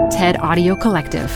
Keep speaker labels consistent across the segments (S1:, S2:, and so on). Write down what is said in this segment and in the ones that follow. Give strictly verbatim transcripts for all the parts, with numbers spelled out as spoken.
S1: TED Audio Collective.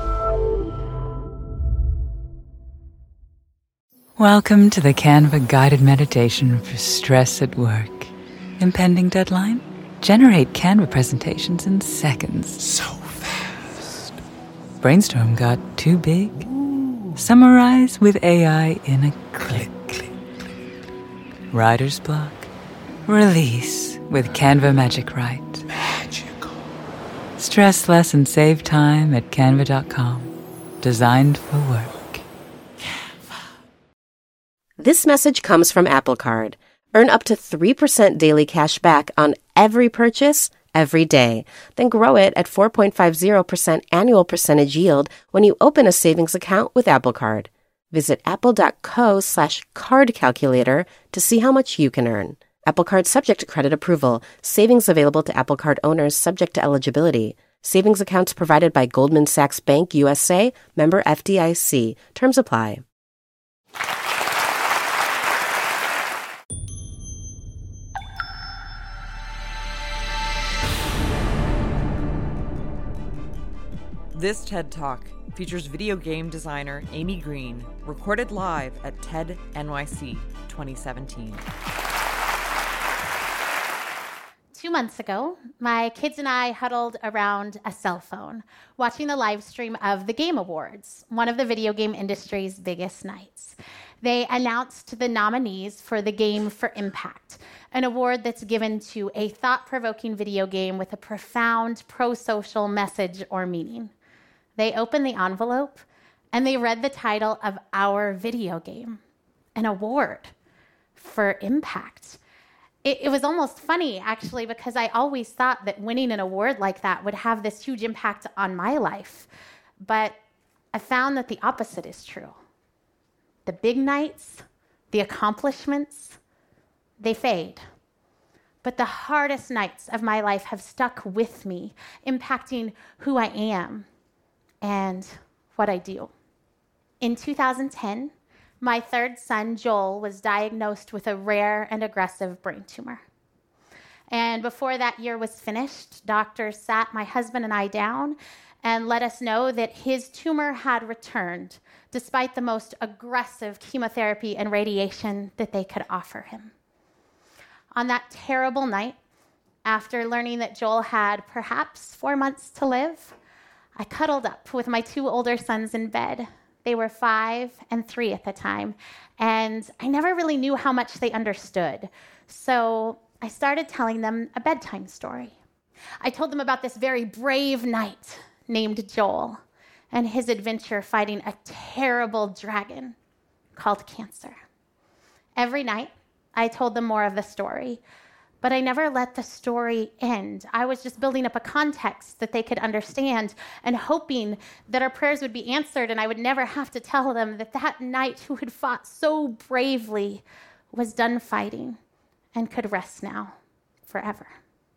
S2: Welcome to the Canva guided meditation for stress at work. Impending deadline? Generate Canva presentations in seconds.
S3: So fast.
S2: Brainstorm got too big? Ooh. Summarize with A I in a click.
S3: Click, click, click.
S2: Writer's block? Release with Canva Magic Write.
S3: Magical.
S2: Stress less and save time at canva dot com. Designed for work.
S4: This message comes from Apple Card. Earn up to three percent daily cash back on every purchase, every day. Then grow it at four point five zero percent annual percentage yield when you open a savings account with Apple Card. Visit apple.co slash card calculator to see how much you can earn. Apple Card subject to credit approval. Savings available to Apple Card owners subject to eligibility. Savings accounts provided by Goldman Sachs Bank U S A, member F D I C. Terms apply.
S5: This TED Talk features video game designer Amy Green, recorded live at TED N Y C twenty seventeen.
S6: Two months ago, my kids and I huddled around a cell phone, watching the live stream of the Game Awards, one of the video game industry's biggest nights. They announced the nominees for the Game for Impact, an award that's given to a thought-provoking video game with a profound pro-social message or meaning. They opened the envelope, and they read the title of our video game, an award for impact. It, it was almost funny, actually, because I always thought that winning an award like that would have this huge impact on my life. But I found that the opposite is true. The big nights, the accomplishments, they fade. But the hardest nights of my life have stuck with me, impacting who I am and what I do. In two thousand ten, my third son, Joel, was diagnosed with a rare and aggressive brain tumor. And before that year was finished, doctors sat my husband and I down and let us know that his tumor had returned, despite the most aggressive chemotherapy and radiation that they could offer him. On that terrible night, after learning that Joel had perhaps four months to live, I cuddled up with my two older sons in bed. They were five and three at the time, and I never really knew how much they understood. So I started telling them a bedtime story. I told them about this very brave knight named Joel and his adventure fighting a terrible dragon called cancer. Every night, I told them more of the story, but I never let the story end. I was just building up a context that they could understand and hoping that our prayers would be answered and I would never have to tell them that that knight who had fought so bravely was done fighting and could rest now forever.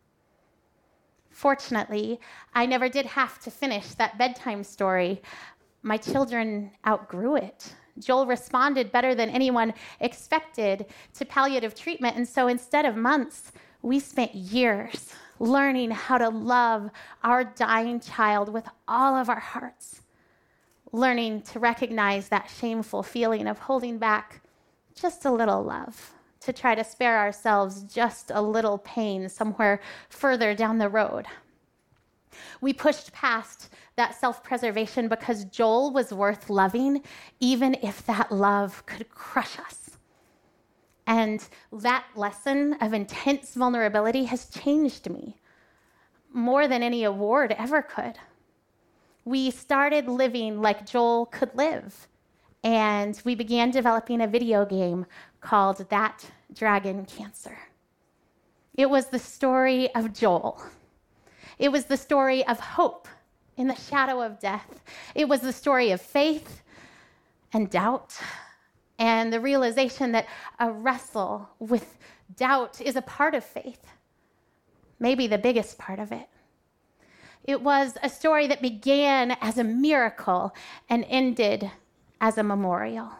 S6: Fortunately, I never did have to finish that bedtime story. My children outgrew it. Joel responded better than anyone expected to palliative treatment, and so instead of months, we spent years learning how to love our dying child with all of our hearts, learning to recognize that shameful feeling of holding back just a little love, to try to spare ourselves just a little pain somewhere further down the road. We pushed past that self-preservation because Joel was worth loving, even if that love could crush us. And that lesson of intense vulnerability has changed me more than any award ever could. We started living like Joel could live, and we began developing a video game called That Dragon Cancer. It was the story of Joel. It was the story of hope in the shadow of death. It was the story of faith and doubt, and the realization that a wrestle with doubt is a part of faith, maybe the biggest part of it. It was a story that began as a miracle and ended as a memorial.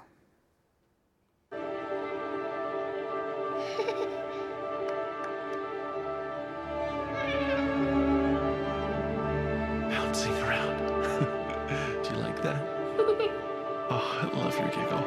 S3: bouncing around. Do you like that? Oh, I love your giggle.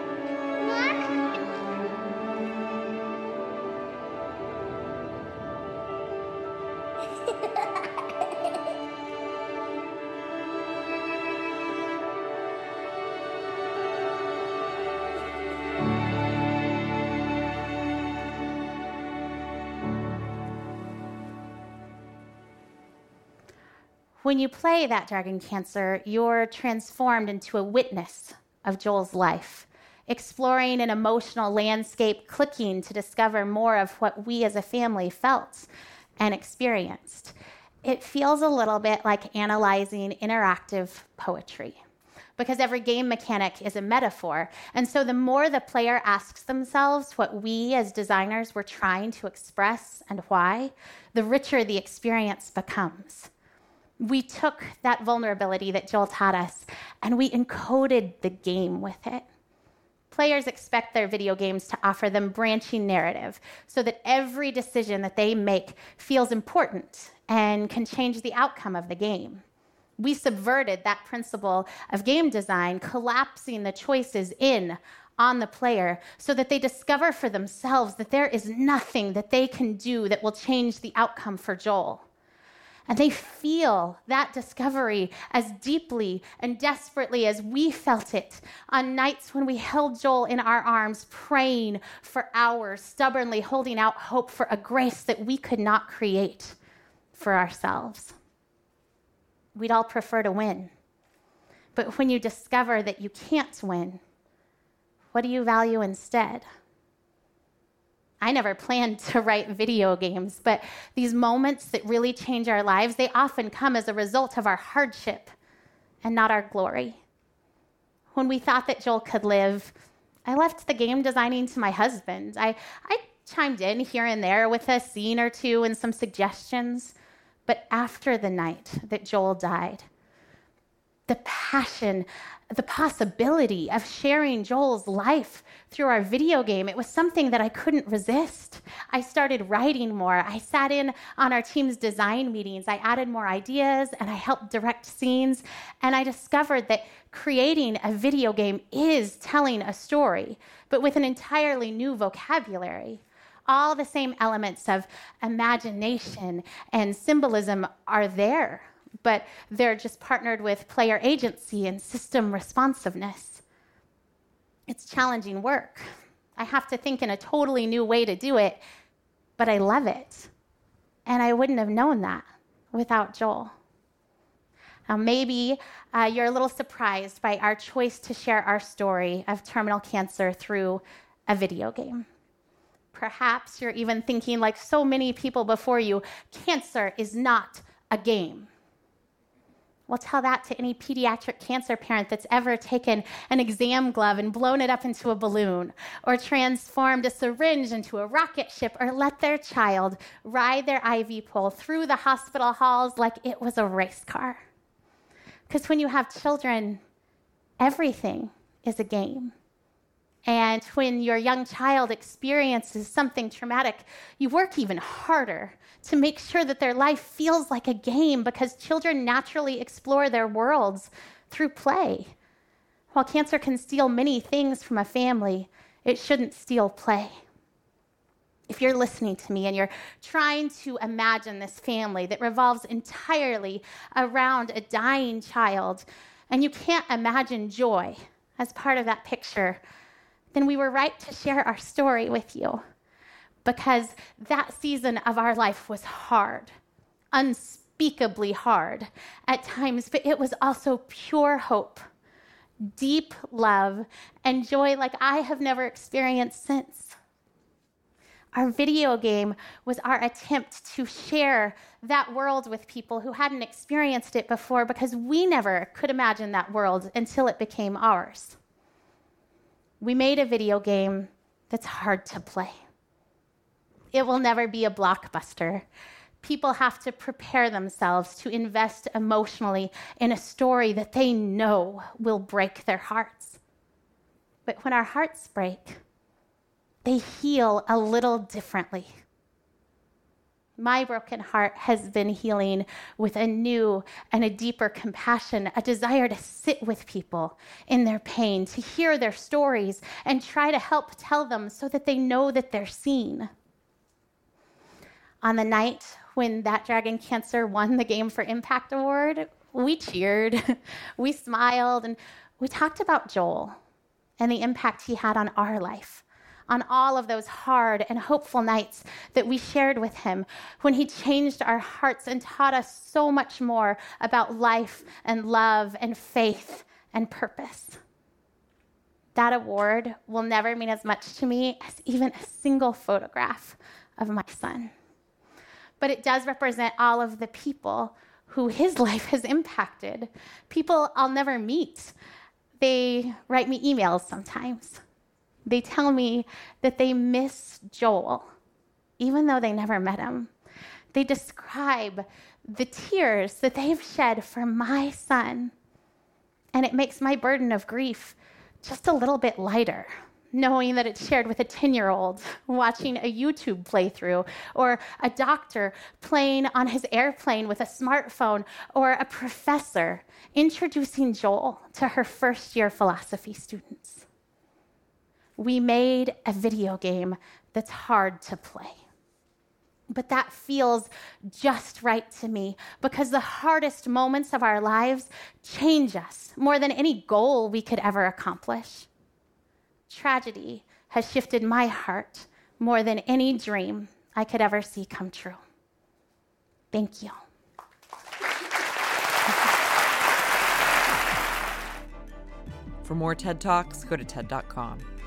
S6: When you play that Dragon Cancer, you're transformed into a witness of Joel's life, exploring an emotional landscape, clicking to discover more of what we as a family felt and experienced. It feels a little bit like analyzing interactive poetry, because every game mechanic is a metaphor. And so the more the player asks themselves what we as designers were trying to express and why, the richer the experience becomes. We took that vulnerability that Joel taught us and we encoded the game with it. Players expect their video games to offer them branching narrative so that every decision that they make feels important and can change the outcome of the game. We subverted that principle of game design, collapsing the choices in on the player so that they discover for themselves that there is nothing that they can do that will change the outcome for Joel. And they feel that discovery as deeply and desperately as we felt it on nights when we held Joel in our arms, praying for hours, stubbornly holding out hope for a grace that we could not create for ourselves. We'd all prefer to win. But when you discover that you can't win, what do you value instead? I never planned to write video games, but these moments that really change our lives, they often come as a result of our hardship and not our glory. When we thought that Joel could live, I left the game designing to my husband. I, I chimed in here and there with a scene or two and some suggestions, but after the night that Joel died, the passion, the possibility of sharing Joel's life through our video game, it was something that I couldn't resist. I started writing more. I sat in on our team's design meetings. I added more ideas and I helped direct scenes. And I discovered that creating a video game is telling a story, but with an entirely new vocabulary. All the same elements of imagination and symbolism are there, but they're just partnered with player agency and system responsiveness. It's challenging work. I have to think in a totally new way to do it, but I love it. And I wouldn't have known that without Joel. Now, maybe uh, you're a little surprised by our choice to share our story of terminal cancer through a video game. Perhaps you're even thinking, like so many people before you, cancer is not a game. Well, tell that to any pediatric cancer parent that's ever taken an exam glove and blown it up into a balloon, or transformed a syringe into a rocket ship, or let their child ride their I V pole through the hospital halls like it was a race car. Because when you have children, everything is a game. And when your young child experiences something traumatic, you work even harder to make sure that their life feels like a game, because children naturally explore their worlds through play. While cancer can steal many things from a family, it shouldn't steal play. If you're listening to me and you're trying to imagine this family that revolves entirely around a dying child, and you can't imagine joy as part of that picture, then we were right to share our story with you, because that season of our life was hard, unspeakably hard at times, but it was also pure hope, deep love, and joy like I have never experienced since. Our video game was our attempt to share that world with people who hadn't experienced it before, because we never could imagine that world until it became ours. We made a video game that's hard to play. It will never be a blockbuster. People have to prepare themselves to invest emotionally in a story that they know will break their hearts. But when our hearts break, they heal a little differently. My broken heart has been healing with a new and a deeper compassion, a desire to sit with people in their pain, to hear their stories and try to help tell them so that they know that they're seen. On the night when That Dragon Cancer won the Game for Impact Award, we cheered, we smiled, and we talked about Joel and the impact he had on our life, on all of those hard and hopeful nights that we shared with him when he changed our hearts and taught us so much more about life and love and faith and purpose. That award will never mean as much to me as even a single photograph of my son. But it does represent all of the people who his life has impacted, people I'll never meet. They write me emails sometimes. They tell me that they miss Joel, even though they never met him. They describe the tears that they've shed for my son, and it makes my burden of grief just a little bit lighter, knowing that it's shared with a ten-year-old watching a YouTube playthrough, or a doctor playing on his airplane with a smartphone, or a professor introducing Joel to her first-year philosophy students. We made a video game that's hard to play. But that feels just right to me because the hardest moments of our lives change us more than any goal we could ever accomplish. Tragedy has shifted my heart more than any dream I could ever see come true. Thank you.
S5: For more TED Talks, go to T E D dot com.